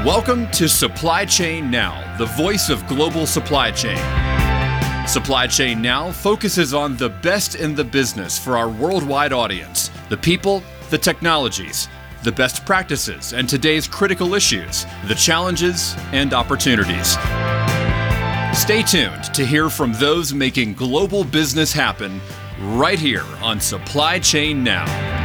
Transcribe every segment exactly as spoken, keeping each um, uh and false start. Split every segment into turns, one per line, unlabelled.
Welcome to Supply Chain Now, the voice of global supply chain. Supply Chain Now focuses on the best in the business for our worldwide audience, the people, the technologies, the best practices, and today's critical issues, the challenges and opportunities. Stay tuned to hear from those making global business happen right here on Supply Chain Now.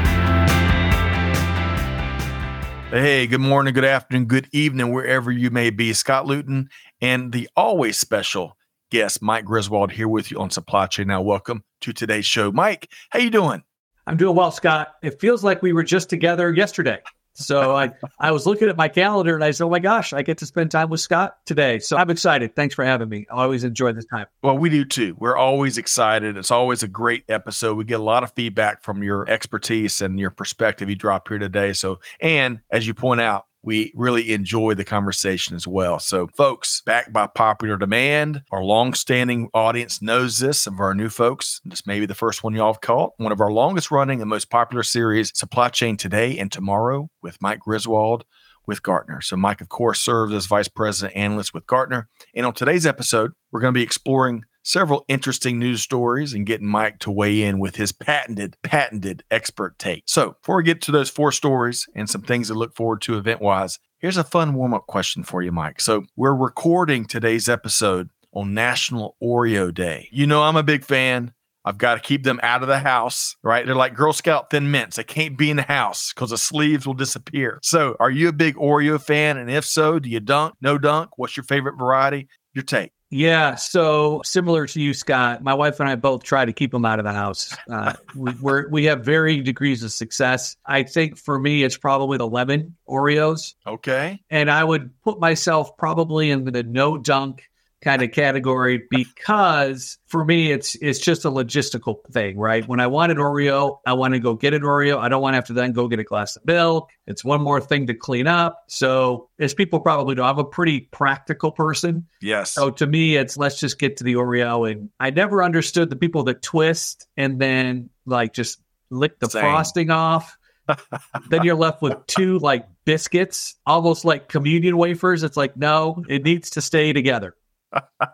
Hey, good morning, good afternoon, good evening, wherever you may be. Scott Luton and the always special guest, Mike Griswold, here with you on Supply Chain Now. Welcome to today's show. Mike, how you doing?
I'm doing well, Scott. It feels like we were just together yesterday. So I, I was looking at my calendar and I said, oh my gosh, I get to spend time with Scott today. So I'm excited. Thanks for having me. I always enjoy this time.
Well, we do too. We're always excited. It's always a great episode. We get a lot of feedback from your expertise and your perspective you drop here today. So, and as you point out, we really enjoy the conversation as well. So, folks, backed by popular demand, our longstanding audience knows this. Some of our new folks, this may be the first one y'all have caught. One of our longest running and most popular series, Supply Chain Today and Tomorrow with Mike Griswold with Gartner. So Mike, of course, serves as Vice President Analyst with Gartner. And on today's episode, we're going to be exploring several interesting news stories and getting Mike to weigh in with his patented, patented expert take. So before we get to those four stories and some things to look forward to event-wise, here's a fun warm-up question for you, Mike. So we're recording today's episode on National Oreo Day. You know I'm a big fan. I've got to keep them out of the house, right? They're like Girl Scout Thin Mints. They can't be in the house because the sleeves will disappear. So are you a big Oreo fan? And if so, do you dunk, no dunk? What's your favorite variety? Your take.
Yeah, so similar to you, Scott, my wife and I both try to keep them out of the house. Uh, we, we're, we have varying degrees of success. I think for me, it's probably the lemon Oreos.
Okay.
And I would put myself probably in the no dunk kind of category because for me, it's it's just a logistical thing, right? When I want an Oreo, I want to go get an Oreo. I don't want to have to then go get a glass of milk. It's one more thing to clean up. So as people probably know, I'm a pretty practical person.
Yes.
So to me, it's let's just get to the Oreo. And I never understood the people that twist and then like just lick the
Same. frosting
off. Then you're left with two like biscuits, almost like communion wafers. It's like, no, it needs to stay together.
uh,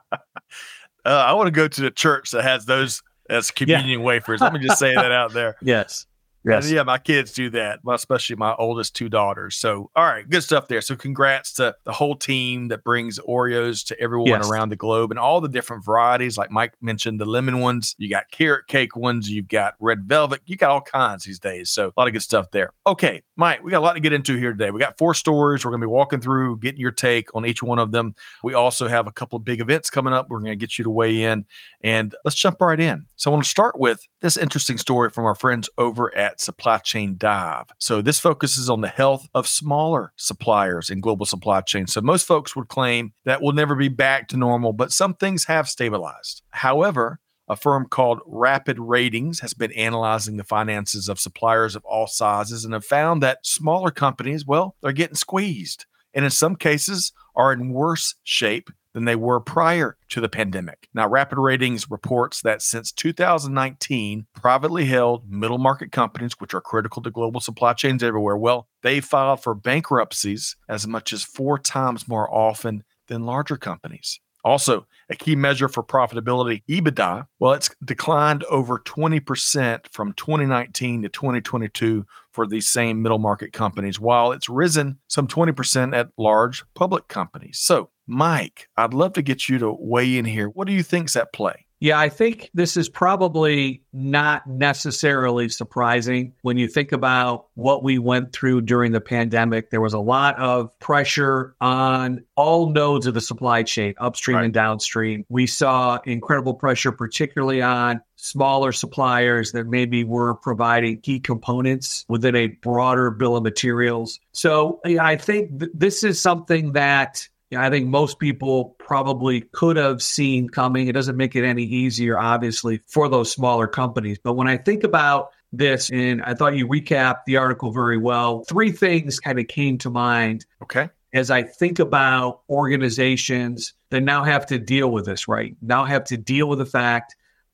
I want to go to the church that has those as communion yeah. wafers. Let me just say that out there.
Yes. Yes.
And yeah, my kids do that, especially my oldest two daughters. So, all right, good stuff there. So congrats to the whole team that brings Oreos to everyone
yes.
around the globe and all the different varieties. Like Mike mentioned, the lemon ones, you got carrot cake ones, you've got red velvet, you got all kinds these days. So a lot of good stuff there. Okay, Mike, we got a lot to get into here today. We got four stories. We're going to be walking through, getting your take on each one of them. We also have a couple of big events coming up. We're going to get you to weigh in, and let's jump right in. So I want to start with this interesting story from our friends over at Supply Chain Dive. So this focuses on the health of smaller suppliers in global supply chain. So most folks would claim that we'll never be back to normal, but some things have stabilized. However, a firm called Rapid Ratings has been analyzing the finances of suppliers of all sizes and have found that smaller companies, well, they're getting squeezed, and in some cases are in worse shape than they were prior to the pandemic. Now, Rapid Ratings reports that since two thousand nineteen, privately held middle market companies, which are critical to global supply chains everywhere, well, they filed for bankruptcies as much as four times more often than larger companies. Also, a key measure for profitability, EBITDA, well, it's declined over twenty percent from twenty nineteen to twenty twenty-two for these same middle market companies, while it's risen some twenty percent at large public companies. So, Mike, I'd love to get you to weigh in here. What do you think's at play?
Yeah, I think this is probably not necessarily surprising when you think about what we went through during the pandemic. There was a lot of pressure on all nodes of the supply chain, upstream
right.
and downstream. We saw incredible pressure, particularly on smaller suppliers that maybe were providing key components within a broader bill of materials. So yeah, I think th- this is something that Yeah, I think most people probably could have seen coming. It doesn't make it any easier, obviously, for those smaller companies. But when I think about this, and I thought you recapped the article very well, three things kind of came to mind.
Okay.
As I think about organizations that now have to deal with this, right? Now have to deal with the fact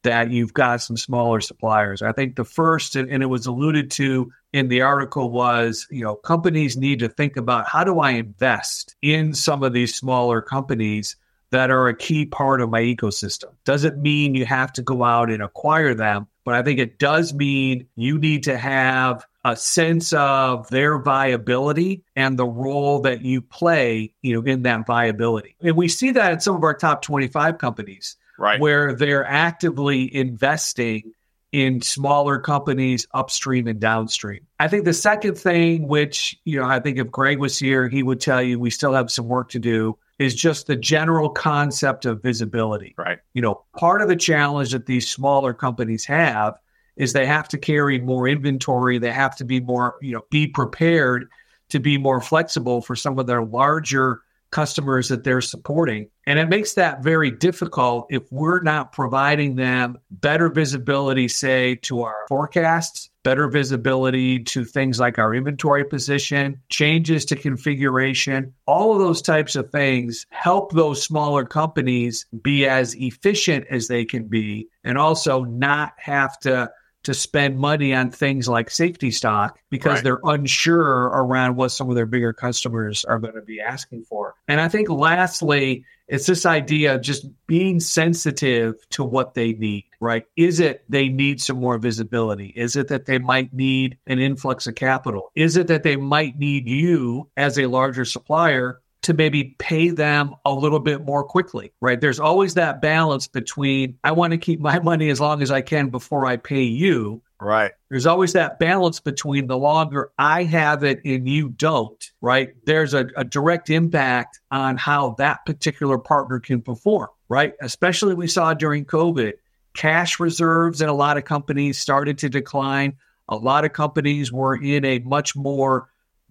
that you've got some smaller suppliers. I think the first, and, and it was alluded to in the article, was, you know, companies need to think about, how do I invest in some of these smaller companies that are a key part of my ecosystem? Doesn't mean you have to go out and acquire them, but I think it does mean you need to have a sense of their viability and the role that you play, you know, in that viability. And we see that in some of our top twenty-five companies,
right,
where they're actively investing in smaller companies upstream and downstream. I think the second thing, which, you know, I think if Greg was here, he would tell you we still have some work to do, is just the general concept of visibility.
Right.
You know, part of the challenge that these smaller companies have is they have to carry more inventory. They have to be more, you know, be prepared to be more flexible for some of their larger customers that they're supporting. And it makes that very difficult if we're not providing them better visibility, say, to our forecasts, better visibility to things like our inventory position, changes to configuration. All of those types of things help those smaller companies be as efficient as they can be, and also not have to to spend money on things like safety stock because
right.
they're unsure around what some of their bigger customers are going to be asking for. And I think lastly, it's this idea of just being sensitive to what they need, right? Is it they need some more visibility? Is it that they might need an influx of capital? Is it that they might need you as a larger supplier to maybe pay them a little bit more quickly, right? There's always that balance between, I want to keep my money as long as I can before I pay you.
Right.
There's always that balance between the longer I have it and you don't, right? There's a, a direct impact on how that particular partner can perform, right? Especially we saw during COVID, cash reserves in a lot of companies started to decline. A lot of companies were in a much more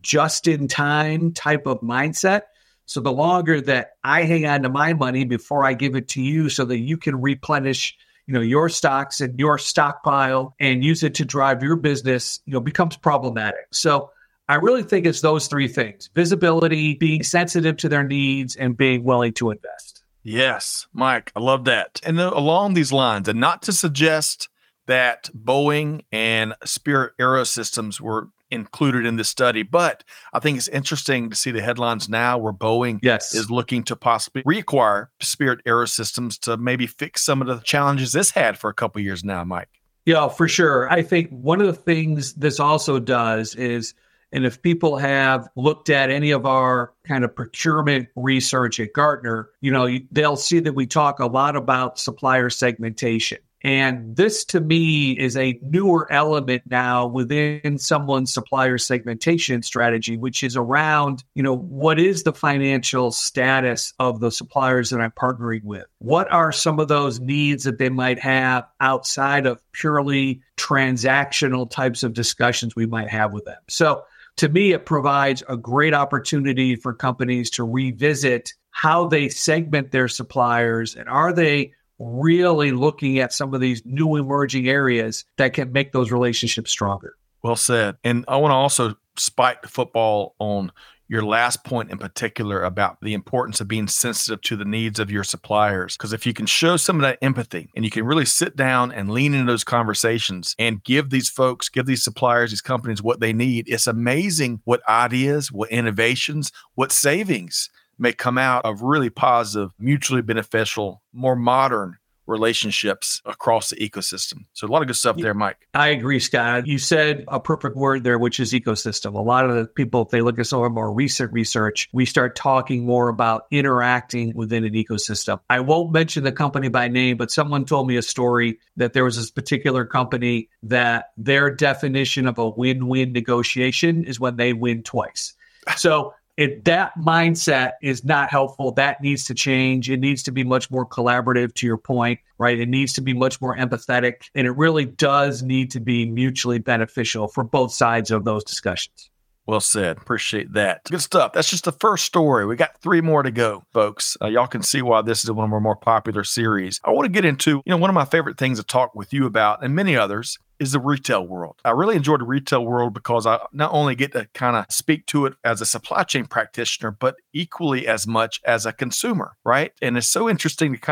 just-in-time type of mindset. So the longer that I hang on to my money before I give it to you so that you can replenish, you know, your stocks and your stockpile and use it to drive your business, you know, becomes problematic. So I really think it's those three things: visibility, being sensitive to their needs, and being willing to invest.
Yes, Mike, I love that. And then along these lines, and not to suggest that Boeing and Spirit AeroSystems were included in this study, but I think it's interesting to see the headlines now where Boeing
yes.
is looking to possibly reacquire Spirit AeroSystems to maybe fix some of the challenges this had for a couple of years now, Mike.
Yeah, for sure. I think one of the things this also does is, and if people have looked at any of our kind of procurement research at Gartner, you know, they'll see that we talk a lot about supplier segmentation. And this, to me, is a newer element now within someone's supplier segmentation strategy, which is around, you know, what is the financial status of the suppliers that I'm partnering with? What are some of those needs that they might have outside of purely transactional types of discussions we might have with them? So to me, it provides a great opportunity for companies to revisit how they segment their suppliers, and are they really looking at some of these new emerging areas that can make those relationships stronger.
Well said. And I want to also spike the football on your last point in particular about the importance of being sensitive to the needs of your suppliers. Because if you can show some of that empathy and you can really sit down and lean into those conversations and give these folks, give these suppliers, these companies what they need, it's amazing what ideas, what innovations, what savings may come out of really positive, mutually beneficial, more modern relationships across the ecosystem. So a lot of good stuff there, Mike.
I agree, Scott. You said a perfect word there, which is ecosystem. A lot of the people, if they look at some of our more recent research, we start talking more about interacting within an ecosystem. I won't mention the company by name, but someone told me a story that there was this particular company that their definition of a win-win negotiation is when they win twice. So It, that mindset is not helpful. That needs to change. It needs to be much more collaborative, to your point, right? It needs to be much more empathetic. And it really does need to be mutually beneficial for both sides of those discussions.
Well said. Appreciate that. Good stuff. That's just the first story. We got three more to go, folks. Uh, y'all can see why this is one of our more popular series. I want to get into, you know, one of my favorite things to talk with you about, and many others, is the retail world. I really enjoy the retail world because I not only get to kind of speak to it as a supply chain practitioner, but equally as much as a consumer, right? And it's so interesting to kind of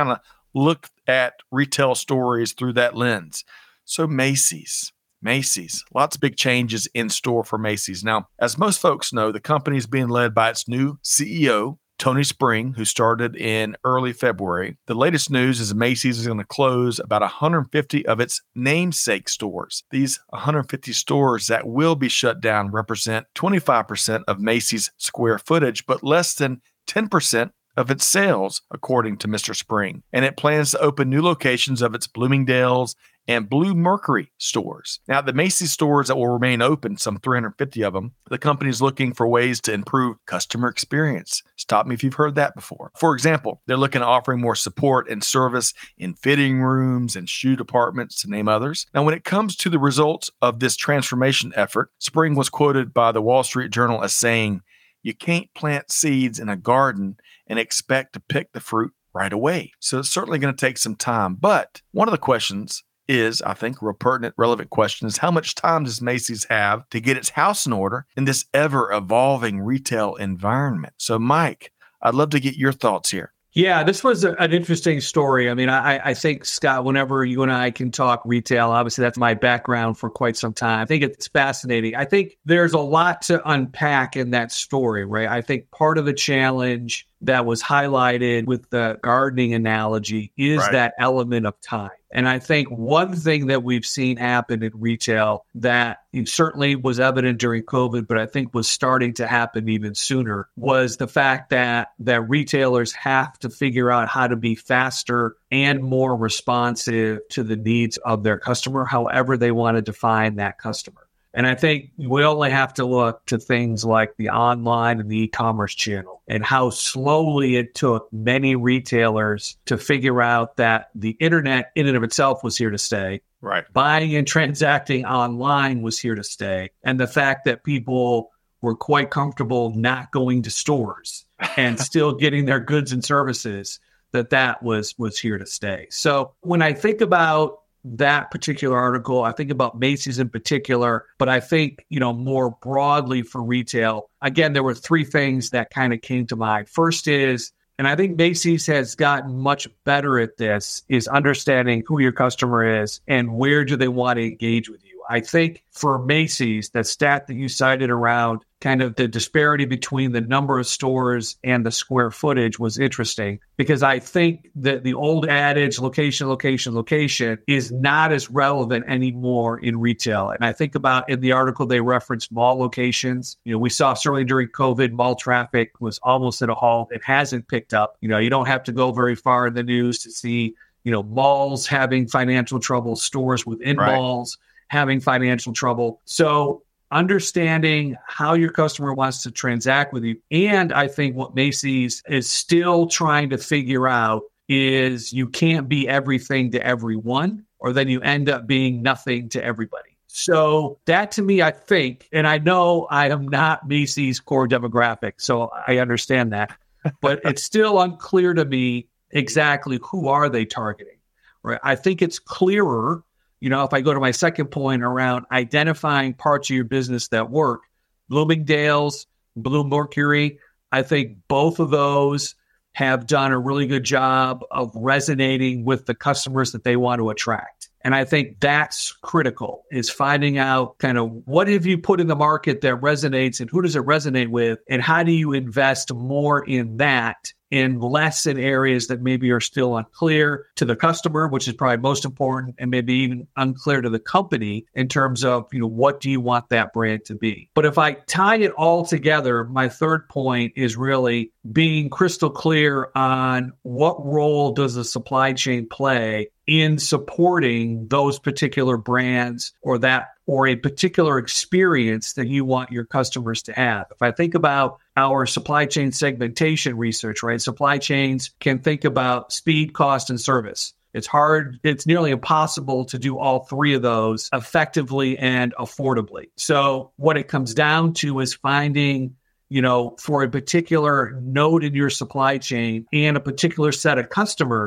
look at retail stories through that lens. So Macy's. Macy's. Lots of big changes in store for Macy's. Now, as most folks know, the company is being led by its new C E O, Tony Spring, who started in early February. The latest news is Macy's is going to close about one hundred fifty of its namesake stores. These one hundred fifty stores that will be shut down represent twenty-five percent of Macy's square footage, but less than ten percent of its sales, according to Mister Spring. And it plans to open new locations of its Bloomingdale's and Bluemercury stores. Now, the Macy's stores that will remain open, some three hundred fifty of them, the company is looking for ways to improve customer experience. Stop me if you've heard that before. For example, they're looking at offering more support and service in fitting rooms and shoe departments, to name others. Now, when it comes to the results of this transformation effort, Spring was quoted by the Wall Street Journal as saying, "You can't plant seeds in a garden and expect to pick the fruit right away." So it's certainly going to take some time. But one of the questions is, I think, a real pertinent, relevant question is, how much time does Macy's have to get its house in order in this ever-evolving retail environment? So, Mike, I'd love to get your thoughts here.
Yeah, this was a, an interesting story. I mean, I, I think, Scott, whenever you and I can talk retail, obviously that's my background for quite some time. I think it's fascinating. I think there's a lot to unpack in that story, right? I think part of the challenge that was highlighted with the gardening analogy is
Right.
that element of time. And I think one thing that we've seen happen in retail that certainly was evident during COVID, but I think was starting to happen even sooner, was the fact that that retailers have to figure out how to be faster and more responsive to the needs of their customer, however they want to define that customer. And I think we only have to look to things like the online and the e-commerce channel and how slowly it took many retailers to figure out that the internet in and of itself was here to stay.
Right.
Buying and transacting online was here to stay. And the fact that people were quite comfortable not going to stores and still getting their goods and services, that that was, was here to stay. So when I think about that particular article, I think about Macy's in particular, but I think, you know, more broadly for retail, again, there were three things that kind of came to mind. First is, and I think Macy's has gotten much better at this, is understanding who your customer is and where do they want to engage with you. I think for Macy's, that stat that you cited around kind of the disparity between the number of stores and the square footage was interesting, because I think that the old adage, location, location, location, is not as relevant anymore in retail. And I think about in the article, they referenced mall locations. You know, we saw certainly during COVID, mall traffic was almost at a halt. It hasn't picked up. You know, you don't have to go very far in the news to see, you know, malls having financial trouble, stores within
Right.
malls having financial trouble. So understanding how your customer wants to transact with you. And I think what Macy's is still trying to figure out is you can't be everything to everyone, or then you end up being nothing to everybody. So that to me, I think, and I know I am not Macy's core demographic, so I understand that, but it's still unclear to me exactly who are they targeting, right? I think it's clearer. You know, if I go to my second point around identifying parts of your business that work, Bloomingdale's, Bluemercury, I think both of those have done a really good job of resonating with the customers that they want to attract. And I think that's critical, is finding out kind of what have you put in the market that resonates and who does it resonate with, and how do you invest more in that and less in areas that maybe are still unclear to the customer, which is probably most important, and maybe even unclear to the company in terms of, you know, what do you want that brand to be? But if I tie it all together, my third point is really being crystal clear on what role does the supply chain play in supporting those particular brands or that or a particular experience that you want your customers to have. If I think about our supply chain segmentation research, right? Supply chains can think about speed, cost, and service. It's hard, it's nearly impossible to do all three of those effectively and affordably. So what it comes down to is finding, you know, for a particular node in your supply chain and a particular set of customers,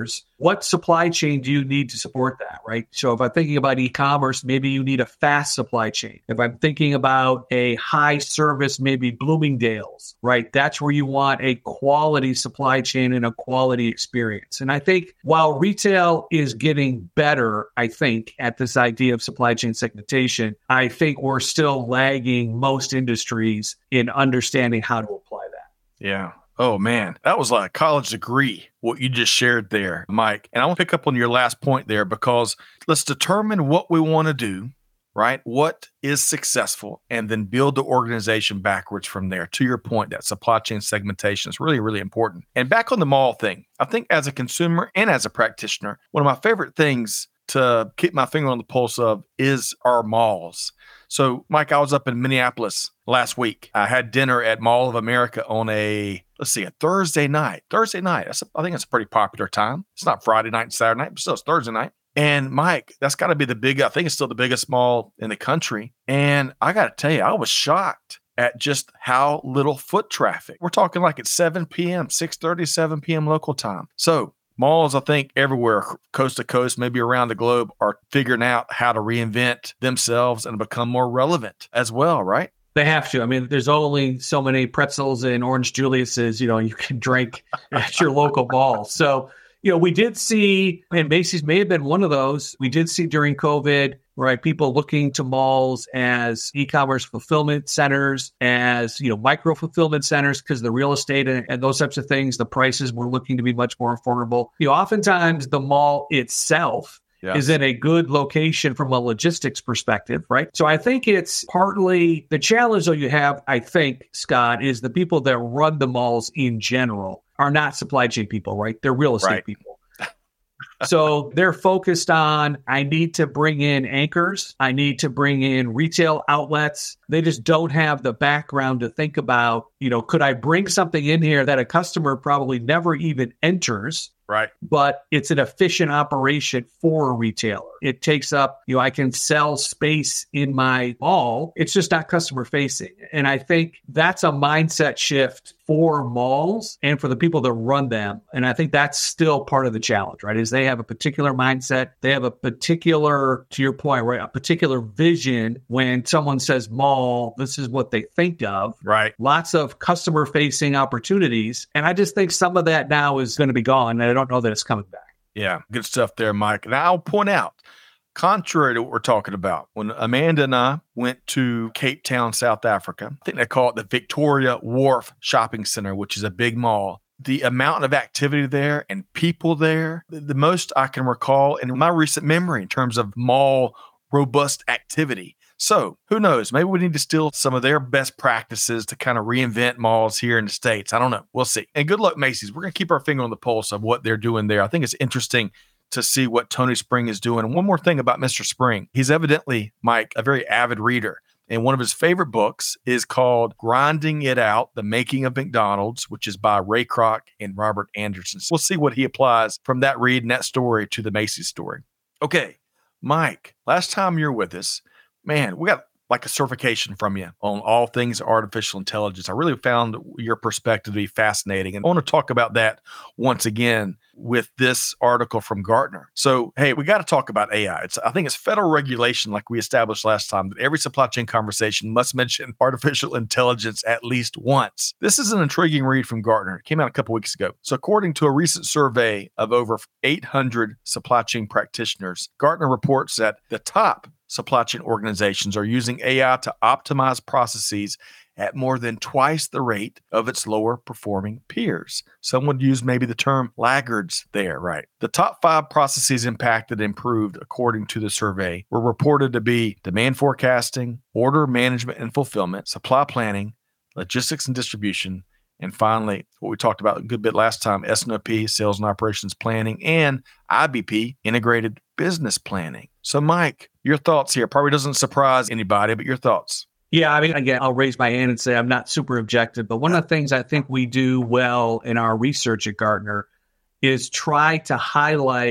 what supply chain do you need to support that, right? So if I'm thinking about e-commerce, maybe you need a fast supply chain. If I'm thinking about a high service, maybe Bloomingdale's, right? That's where you want a quality supply chain and a quality experience. And I think while retail is getting better, I think, at this idea of supply chain segmentation, I think we're still lagging most industries in understanding how to apply that.
Yeah. Oh, man, that was like a college degree, what you just shared there, Mike. And I want to pick up on your last point there, because let's determine what we want to do, right? What is successful, and then build the organization backwards from there. To your point, that supply chain segmentation is really, really important. And back on the mall thing, I think as a consumer and as a practitioner, one of my favorite things to keep my finger on the pulse of is our malls. So, Mike, I was up in Minneapolis last week. I had dinner at Mall of America on a, let's see, a Thursday night. Thursday night. That's a, I think that's a pretty popular time. It's not Friday night and Saturday night, but still it's Thursday night. And Mike, that's got to be the big, I think it's still the biggest mall in the country. And I got to tell you, I was shocked at just how little foot traffic. We're talking like at seven p.m., six thirty, seven p.m. local time. So malls, I think everywhere, coast to coast, maybe around the globe, are figuring out how to reinvent themselves and become more relevant as well, right?
They have to. I mean, there's only so many pretzels and orange Julius's, you know, you can drink at your local mall. So, you know, we did see, and Macy's may have been one of those, we did see during COVID, right, people looking to malls as e-commerce fulfillment centers, as, you know, micro fulfillment centers, because the real estate and, and those types of things, the prices were looking to be much more affordable. You know, oftentimes the mall itself Yes. is in a good location from a logistics perspective, right? So I think it's partly the challenge that you have, I think, Scott, is the people that run the malls in general are not supply chain people, right? They're real estate
right.
people. So they're focused on, I need to bring in anchors. I need to bring in retail outlets. They just don't have the background to think about, you know, could I bring something in here that a customer probably never even enters?
Right.
But it's an efficient operation for a retailer. It takes up, you know, I can sell space in my mall. It's just not customer facing. And I think that's a mindset shift for malls and for the people that run them. And I think that's still part of the challenge, right? Is they have a particular mindset. They have a particular, to your point, right? A particular vision. When someone says mall, this is what they think of.
Right.
Lots of customer facing opportunities. And I just think some of that now is going to be gone. And I don't know that it's coming back.
Yeah, good stuff there, Mike. And I'll point out, contrary to what we're talking about, when Amanda and I went to Cape Town, South Africa, I think they call it the Victoria Wharf Shopping Center, which is a big mall. The amount of activity there and people there, the most I can recall in my recent memory in terms of mall robust activity. So who knows? Maybe we need to steal some of their best practices to kind of reinvent malls here in the States. I don't know. We'll see. And good luck, Macy's. We're going to keep our finger on the pulse of what they're doing there. I think it's interesting to see what Tony Spring is doing. And one more thing about Mister Spring. He's evidently, Mike, a very avid reader. And one of his favorite books is called Grinding It Out, The Making of McDonald's, which is by Ray Kroc and Robert Anderson. So we'll see what he applies from that read and that story to the Macy's story. Okay, Mike, last time you were with us, man, we got like a certification from you on all things artificial intelligence. I really found your perspective to be fascinating. And I want to talk about that once again with this article from Gartner. So, hey, we got to talk about A I. It's, I think it's federal regulation, like we established last time, that every supply chain conversation must mention artificial intelligence at least once. This is an intriguing read from Gartner. It came out a couple weeks ago. So according to a recent survey of over eight hundred supply chain practitioners, Gartner reports that the top supply chain organizations are using A I to optimize processes at more than twice the rate of its lower performing peers. Some would use maybe the term laggards there, right? The top five processes impacted and improved, according to the survey, were reported to be demand forecasting, order management and fulfillment, supply planning, logistics and distribution, and finally, what we talked about a good bit last time, S and O P, sales and operations planning, and I B P, integrated business planning. So, Mike, your thoughts here. Probably doesn't surprise anybody, but your thoughts.
Yeah, I mean, again, I'll raise my hand and say I'm not super objective, but one of the things I think we do well in our research at Gartner is try to highlight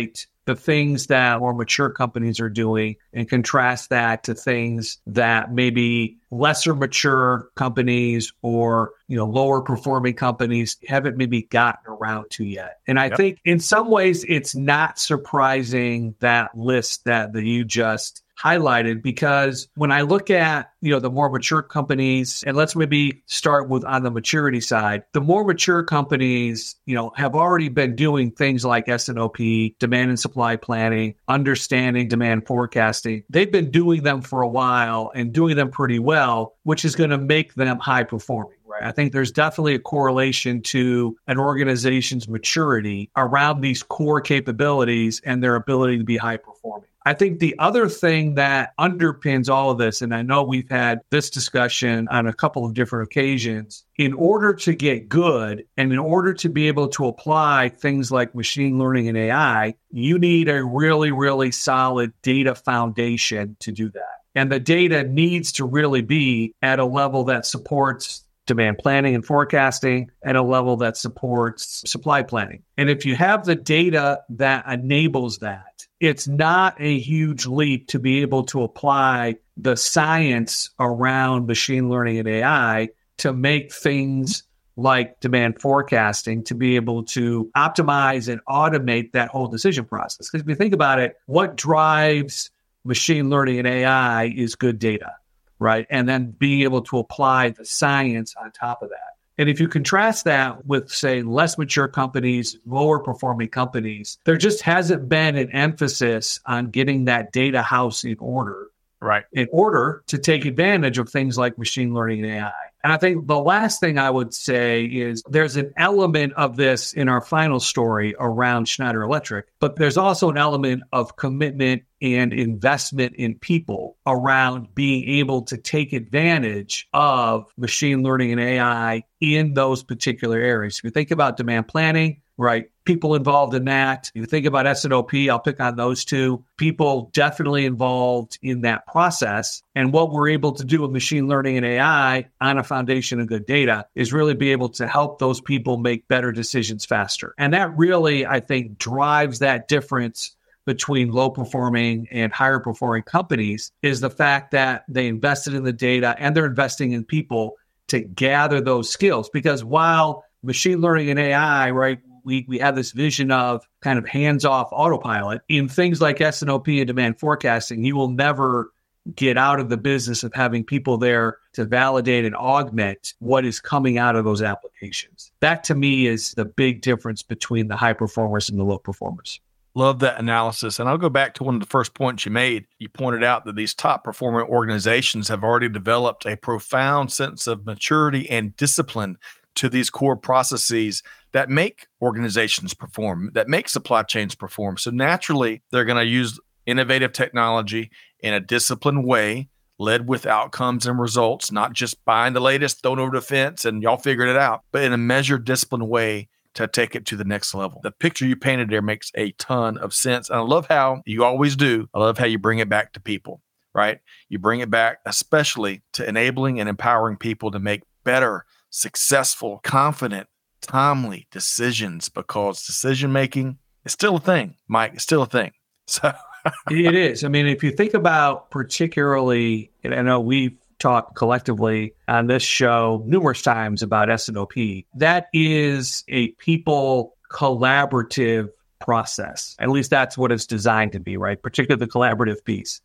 the things that more mature companies are doing and contrast that to things that maybe lesser mature companies or, you know, lower performing companies haven't maybe gotten around to yet. And I
Yep.
think in some ways it's not surprising, that list that, that you just highlighted, because when I look at, you know, the more mature companies, and let's maybe start with on the maturity side, the more mature companies, you know, have already been doing things like S and O P, demand and supply planning, understanding demand forecasting. They've been doing them for a while and doing them pretty well, which is going to make them high performing. I think there's definitely a correlation to an organization's maturity around these core capabilities and their ability to be high performing. I think the other thing that underpins all of this, and I know we've had this discussion on a couple of different occasions, in order to get good and in order to be able to apply things like machine learning and A I, you need a really, really solid data foundation to do that. And the data needs to really be at a level that supports demand planning and forecasting, at a level that supports supply planning. And if you have the data that enables that, it's not a huge leap to be able to apply the science around machine learning and A I to make things like demand forecasting, to be able to optimize and automate that whole decision process. Because if you think about it, what drives machine learning and A I is good data, right? And then being able to apply the science on top of that. And if you contrast that with, say, less mature companies, lower performing companies, there just hasn't been an emphasis on getting that data house in order,
right,
in order to take advantage of things like machine learning and A I. And I think the last thing I would say is there's an element of this in our final story around Schneider Electric, but there's also an element of commitment and investment in people around being able to take advantage of machine learning and A I in those particular areas. If you think about demand planning, right, people involved in that. You think about S and O P, I'll pick on those two. People definitely involved in that process. And what we're able to do with machine learning and A I on a foundation of good data is really be able to help those people make better decisions faster. And that really, I think, drives that difference between low performing and higher performing companies, is the fact that they invested in the data and they're investing in people to gather those skills. Because while machine learning and A I, right, we, we have this vision of kind of hands-off autopilot, in things like S and O P and demand forecasting, you will never get out of the business of having people there to validate and augment what is coming out of those applications. That, to me, is the big difference between the high performers and the low performers.
Love that analysis. And I'll go back to one of the first points you made. You pointed out that these top performing organizations have already developed a profound sense of maturity and discipline to these core processes that make organizations perform, that make supply chains perform. So naturally, they're going to use innovative technology in a disciplined way, led with outcomes and results, not just buying the latest, thrown over the fence, and y'all figured it out, but in a measured, disciplined way to take it to the next level. The picture you painted there makes a ton of sense. And I love how you always do. I love how you bring it back to people, right? You bring it back, especially to enabling and empowering people to make better, successful, confident, timely decisions, because decision-making is still a thing, Mike. It's still a thing. So
it is. I mean, if you think about particularly, and I know we've talked collectively on this show numerous times about S and O P, that is a people collaborative process. At least that's what it's designed to be, right? Particularly the collaborative piece.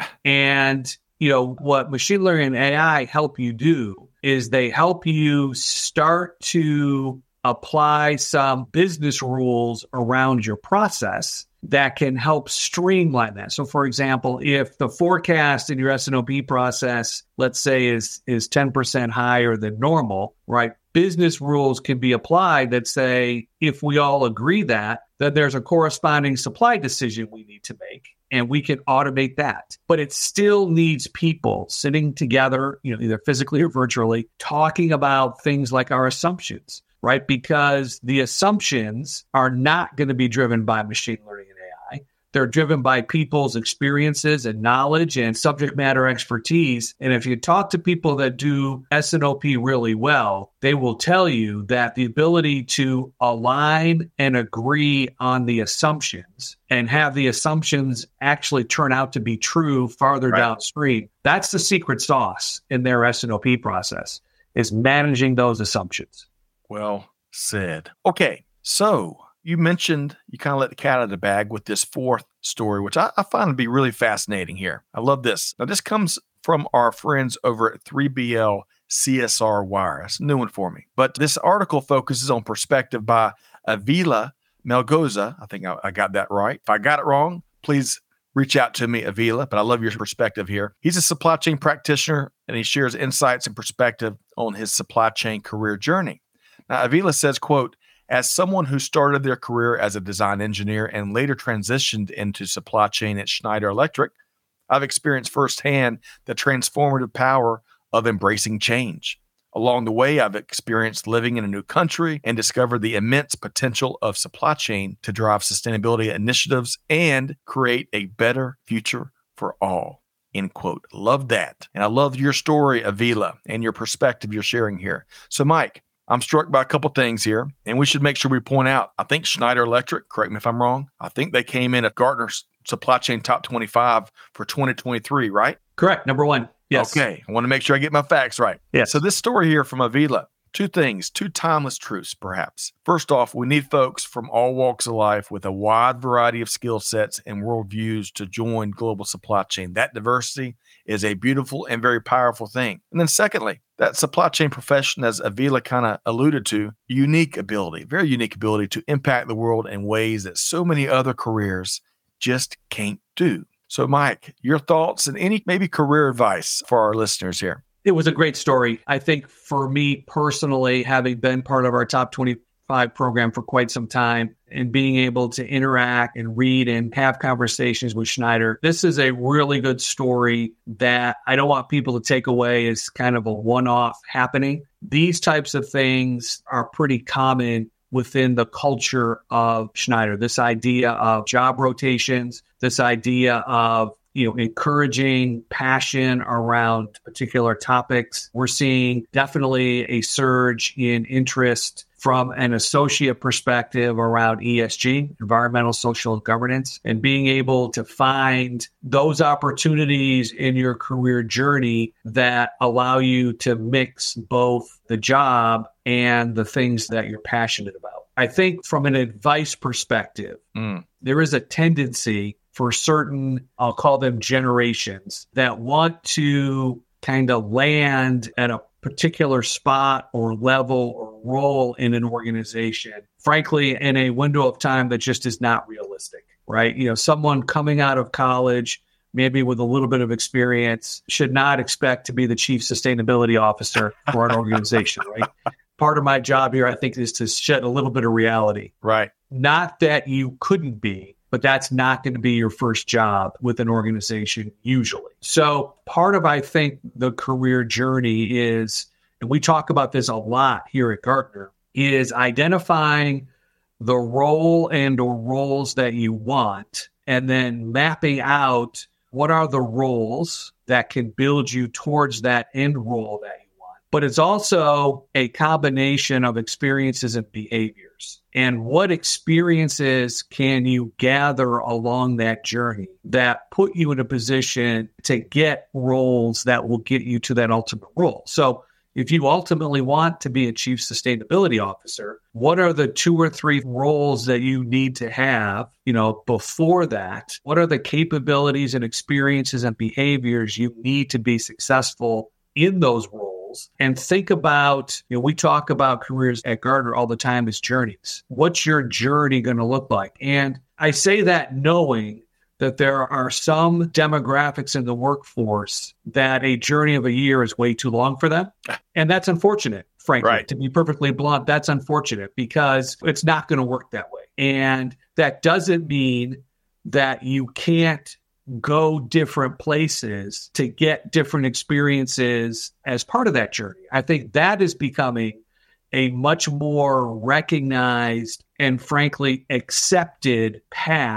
And, you know, what machine learning and A I help you do is they help you start to apply some business rules around your process that can help streamline that. So, for example, if the forecast in your S and O P process, let's say, is is ten percent higher than normal, right? Business rules can be applied that say, if we all agree that, then there's a corresponding supply decision we need to make, and we can automate that. But it still needs people sitting together, you know, either physically or virtually, talking about things like our assumptions, right? Because the assumptions are not going to be driven by machine learning and A I. They're driven by people's experiences and knowledge and subject matter expertise. And if you talk to people that do S and O P really well, they will tell you that the ability to align and agree on the assumptions and have the assumptions actually turn out to be true farther
Right.
downstream, that's the secret sauce in their S and O P process, is managing those assumptions.
Well said. Okay, so you mentioned you kind of let the cat out of the bag with this fourth story, which I, I find to be really fascinating here. I love this. Now, this comes from our friends over at three B L C S R Wire. That's a new one for me. But this article focuses on perspective by Avila Melgoza. I think I, I got that right. If I got it wrong, please reach out to me, Avila, but I love your perspective here. He's a supply chain practitioner, and he shares insights and perspective on his supply chain career journey. Now, Avila says, quote, as someone who started their career as a design engineer and later transitioned into supply chain at Schneider Electric, I've experienced firsthand the transformative power of embracing change. Along the way, I've experienced living in a new country and discovered the immense potential of supply chain to drive sustainability initiatives and create a better future for all. End quote. Love that. And I love your story, Avila, and your perspective you're sharing here. So, Mike, I'm struck by a couple things here, and we should make sure we point out, I think Schneider Electric, correct me if I'm wrong, I think they came in at Gartner's Supply Chain Top twenty-five for twenty twenty-three, right?
Correct. Number one. Yes.
Okay. I want to make sure I get my facts right.
Yes.
So this story here from Avila, two things, two timeless truths, perhaps. First off, we need folks from all walks of life with a wide variety of skill sets and worldviews to join global supply chain. That diversity is a beautiful and very powerful thing. And then secondly, that supply chain profession, as Avila kind of alluded to, unique ability, very unique ability to impact the world in ways that so many other careers just can't do. So, Mike, your thoughts and any maybe career advice for our listeners here?
It was a great story. I think for me personally, having been part of our top twenty-five program for quite some time and being able to interact and read and have conversations with Schneider, this is a really good story that I don't want people to take away as kind of a one-off happening. These types of things are pretty common within the culture of Schneider. This idea of job rotations, this idea of you know, encouraging passion around particular topics. We're seeing definitely a surge in interest from an associate perspective around E S G, environmental, social, and governance, and being able to find those opportunities in your career journey that allow you to mix both the job and the things that you're passionate about. I think from an advice perspective, mm. there is a tendency for certain, I'll call them generations, that want to kind of land at a particular spot or level or role in an organization, frankly, in a window of time that just is not realistic, right? You know, someone coming out of college, maybe with a little bit of experience, should not expect to be the chief sustainability officer for an organization, right? Part of my job here, I think, is to shed a little bit of reality.
Right.
Not that you couldn't be, but that's not going to be your first job with an organization usually. So part of, I think, the career journey is, and we talk about this a lot here at Gartner, is identifying the role and or roles that you want, and then mapping out what are the roles that can build you towards that end role that you want. But it's also a combination of experiences and behaviors. And what experiences can you gather along that journey that put you in a position to get roles that will get you to that ultimate role? So if you ultimately want to be a chief sustainability officer, what are the two or three roles that you need to have, you know, before that? What are the capabilities and experiences and behaviors you need to be successful in those roles? And think about, you know, we talk about careers at Gartner all the time as journeys. What's your journey going to look like? And I say that knowing that there are some demographics in the workforce that a journey of a year is way too long for them. And that's unfortunate, frankly.
Right.
To be perfectly blunt, that's unfortunate because it's not going to work that way. And that doesn't mean that you can't go different places to get different experiences as part of that journey. I think that is becoming a much more recognized and frankly accepted path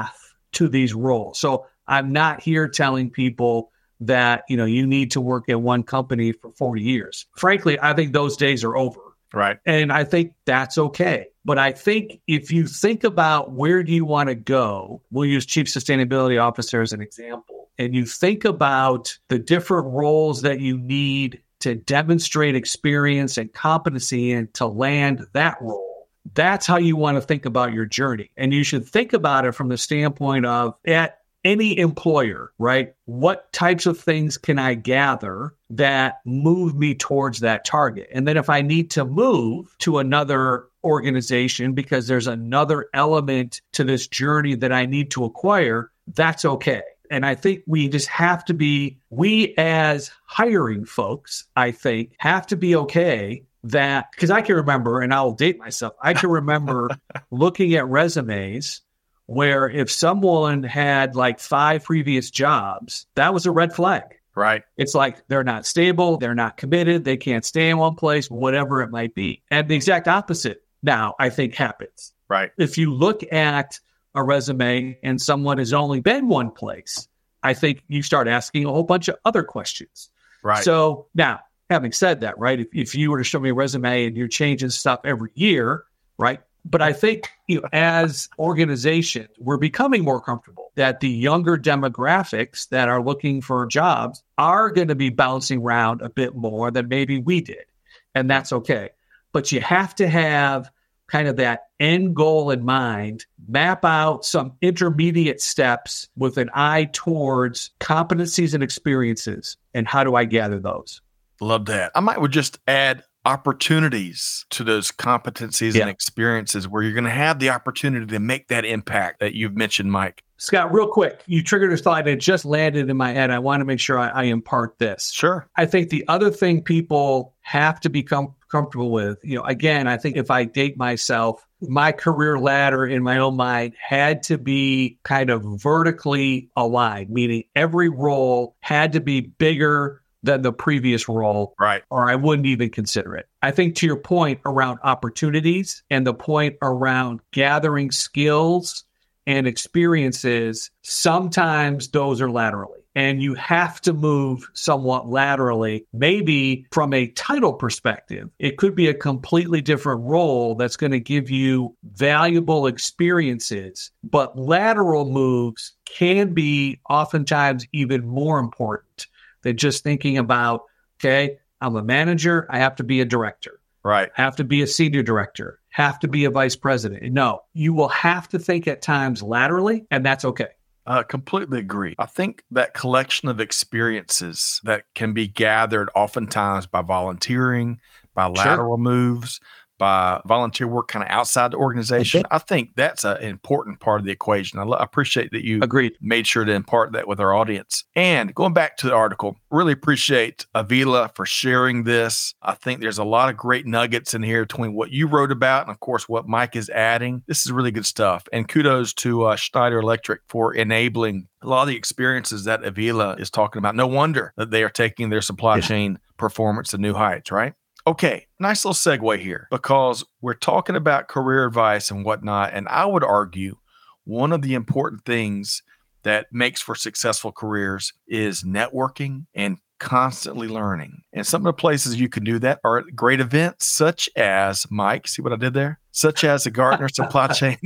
to these roles. So I'm not here telling people that, you know, you need to work at one company for forty years. Frankly, I think those days are over.
Right.
And I think that's okay. But I think if you think about where do you want to go, we'll use Chief Sustainability Officer as an example, and you think about the different roles that you need to demonstrate experience and competency in to land that role, that's how you want to think about your journey. And you should think about it from the standpoint of at any employer, right? What types of things can I gather that move me towards that target? And then if I need to move to another organization because there's another element to this journey that I need to acquire, that's okay. And I think we just have to be, we as hiring folks, I think, have to be okay that, because I can remember, and I'll date myself, I can remember looking at resumes where if someone had like five previous jobs, that was a red flag.
Right.
It's like they're not stable, they're not committed, they can't stay in one place, whatever it might be. And the exact opposite now, I think, happens.
Right.
If you look at a resume and someone has only been one place, I think you start asking a whole bunch of other questions.
Right.
So now, having said that, right, if, if you were to show me a resume and you're changing stuff every year, right? But I think, you know, as organizations, we're becoming more comfortable that the younger demographics that are looking for jobs are going to be bouncing around a bit more than maybe we did. And that's okay. But you have to have kind of that end goal in mind, map out some intermediate steps with an eye towards competencies and experiences. And how do I gather those?
Love that. I might would just add opportunities to those competencies
Yeah.
and experiences where you're going to have the opportunity to make that impact that you've mentioned, Mike.
Scott, real quick, you triggered a thought and it just landed in my head. I want to make sure I, I impart this.
Sure.
I think the other thing people have to become comfortable with, you know, again, I think if I date myself, my career ladder in my own mind had to be kind of vertically aligned, meaning every role had to be bigger than the previous role,
Right.
or I wouldn't even consider it. I think to your point around opportunities and the point around gathering skills and experiences, sometimes those are laterally. And you have to move somewhat laterally, maybe from a title perspective. It could be a completely different role that's going to give you valuable experiences, but lateral moves can be oftentimes even more important than just thinking about, okay, I'm a manager, I have to be a director.
Right.
Have to be a senior director, have to be a vice president. No, you will have to think at times laterally, and that's okay.
I uh, completely agree. I think that collection of experiences that can be gathered oftentimes by volunteering, by lateral moves, by volunteer work kind of outside the organization, I think that's a, an important part of the equation. I, lo- I appreciate that you
Agreed.
made sure to impart that with our audience. And going back to the article, really appreciate Avila for sharing this. I think there's a lot of great nuggets in here between what you wrote about and, of course, what Mike is adding. This is really good stuff. And kudos to uh, Schneider Electric for enabling a lot of the experiences that Avila is talking about. No wonder that they are taking their supply
Yeah.
chain performance to new heights, right? Okay, nice little segue here because we're talking about career advice and whatnot. And I would argue one of the important things that makes for successful careers is networking and constantly learning. And some of the places you can do that are at great events such as, Mike, see what I did there? Such as the Gartner Supply Chain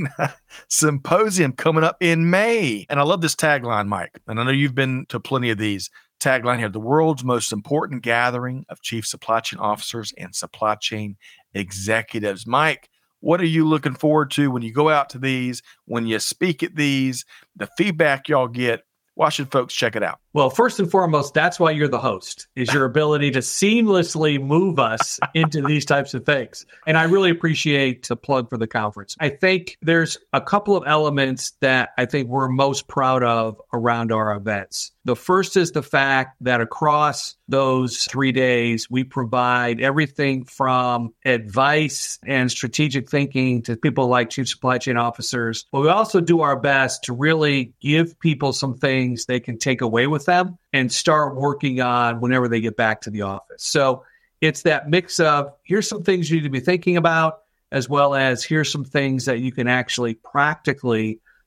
Symposium coming up in May. And I love this tagline, Mike. And I know you've been to plenty of these. Tagline here, the world's most important gathering of chief supply chain officers and supply chain executives. Mike, what are you looking forward to when you go out to these, when you speak at these, the feedback y'all get? Why should folks check it out?
Well, first and foremost, that's why you're the host, is your ability to seamlessly move us into these types of things. And I really appreciate the plug for the conference. I think there's a couple of elements that I think we're most proud of around our events. The first is the fact that across those three days, we provide everything from advice and strategic thinking to people like chief supply chain officers. But we also do our best to really give people some things they can take away with them and start working on whenever they get back to the office. So it's that mix of here's some things you need to be thinking about, as well as here's some things that you can actually practically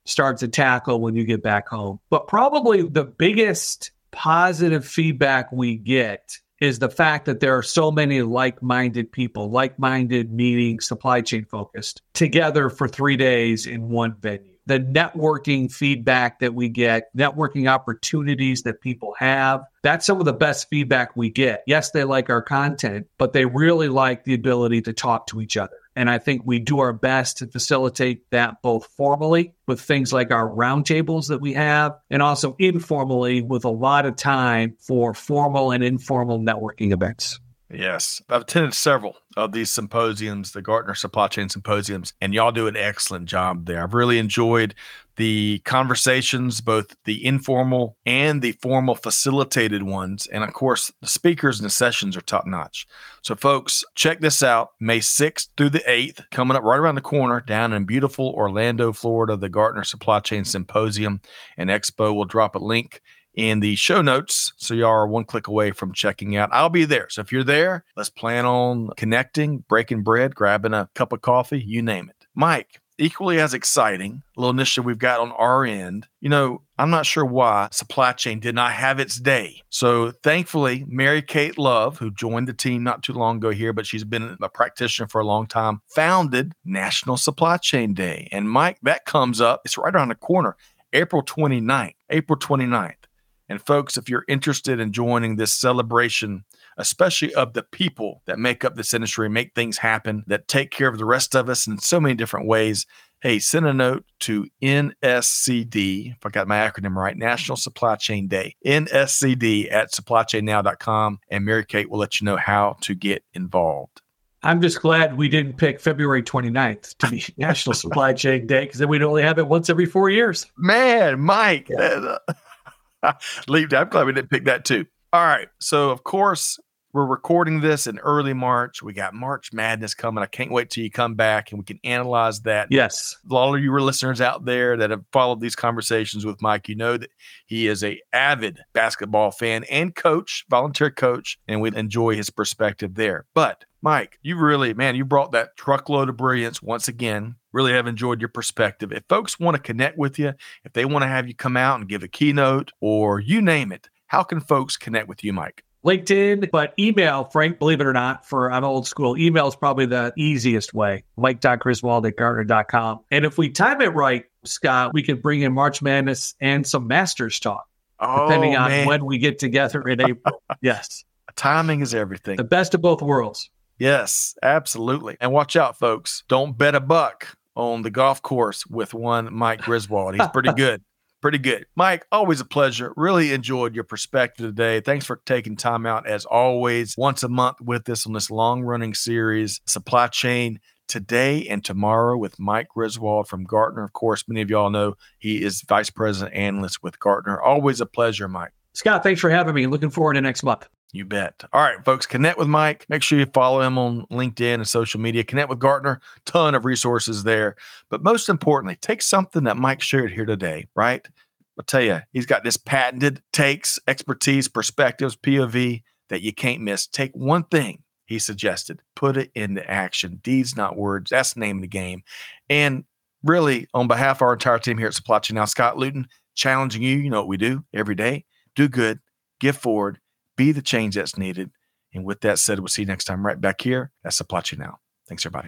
start to tackle when you get back home. But probably the biggest positive feedback we get is the fact that there are so many like-minded people, like-minded meaning supply chain focused, together for three days in one venue. The networking feedback that we get, networking opportunities that people have, that's some of the best feedback we get. Yes, they like our content, but they really like the ability to talk to each other. And I think we do our best to facilitate that both formally with things like our roundtables that we have, and also informally with a lot of time for formal and informal networking events.
Yes, I've attended several of these symposiums, the Gartner Supply Chain Symposiums, and y'all do an excellent job there. I've really enjoyed the conversations, both the informal and the formal facilitated ones. And of course, the speakers and the sessions are top notch. So folks, check this out. May sixth through the eighth, coming up right around the corner down in beautiful Orlando, Florida, the Gartner Supply Chain Symposium and Expo. We'll drop a link in the show notes, so y'all are one click away from checking out. I'll be there. So if you're there, let's plan on connecting, breaking bread, grabbing a cup of coffee, you name it. Mike, equally as exciting, a little initiative we've got on our end. You know, I'm not sure why supply chain did not have its day. So thankfully, Mary Kate Love, who joined the team not too long ago here, but she's been a practitioner for a long time, founded National Supply Chain Day. And Mike, that comes up, it's right around the corner, April twenty-ninth, April twenty-ninth. And folks, if you're interested in joining this celebration, especially of the people that make up this industry, make things happen, that take care of the rest of us in so many different ways, hey, send a note to N S C D, if I got my acronym right, National Supply Chain Day, N S C D at supply chain now dot com, and Mary Kate will let you know how to get involved.
I'm just glad we didn't pick February twenty-ninth to be National Supply Chain Day, because then we'd only have it once every four years.
Man, Mike,
Yeah.
leave that. I'm glad we didn't pick that too. All right. So, of course, we're recording this in early March. We got March Madness coming. I can't wait till you come back and we can analyze that.
Yes.
A lot of you listeners out there that have followed these conversations with Mike, you know that he is a avid basketball fan and coach, volunteer coach, and we enjoy his perspective there. But Mike, you really, man, you brought that truckload of brilliance once again. Really have enjoyed your perspective. If folks want to connect with you, if they want to have you come out and give a keynote or you name it, how can folks connect with you, Mike?
LinkedIn, but email, Frank, believe it or not, for I'm old school. Email is probably the easiest way. Mike dot Griswold at Gartner dot com. And if we time it right, Scott, we can bring in March Madness and some Masters talk,
oh,
depending on
man.
when we get together in April. Yes.
Timing is everything.
The best of both worlds.
Yes, absolutely. And watch out, folks. Don't bet a buck on the golf course with one Mike Griswold. He's pretty good. Pretty good. Mike, always a pleasure. Really enjoyed your perspective today. Thanks for taking time out, as always, once a month with us on this long-running series, Supply Chain Today and Tomorrow with Mike Griswold from Gartner. Of course, many of y'all know he is Vice President Analyst with Gartner. Always a pleasure, Mike.
Scott, thanks for having me. Looking forward to next month.
You bet. All right, folks, connect with Mike. Make sure you follow him on LinkedIn and social media. Connect with Gartner. Ton of resources there. But most importantly, take something that Mike shared here today, right? I'll tell you, he's got this patented takes, expertise, perspectives, P O V that you can't miss. Take one thing he suggested, put it into action. Deeds, not words. That's the name of the game. And really, on behalf of our entire team here at Supply Chain Now, Scott Luton, challenging you, you know what we do every day. Do good, give forward, be the change that's needed. And with that said, we'll see you next time right back here at Supply Chain Now. Thanks, everybody.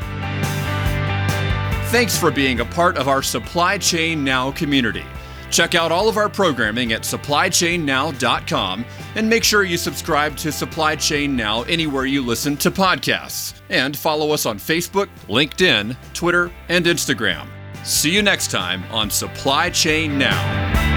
Thanks for being a part of our Supply Chain Now community. Check out all of our programming at supply chain now dot com and make sure you subscribe to Supply Chain Now anywhere you listen to podcasts. And follow us on Facebook, LinkedIn, Twitter, and Instagram. See you next time on Supply Chain Now.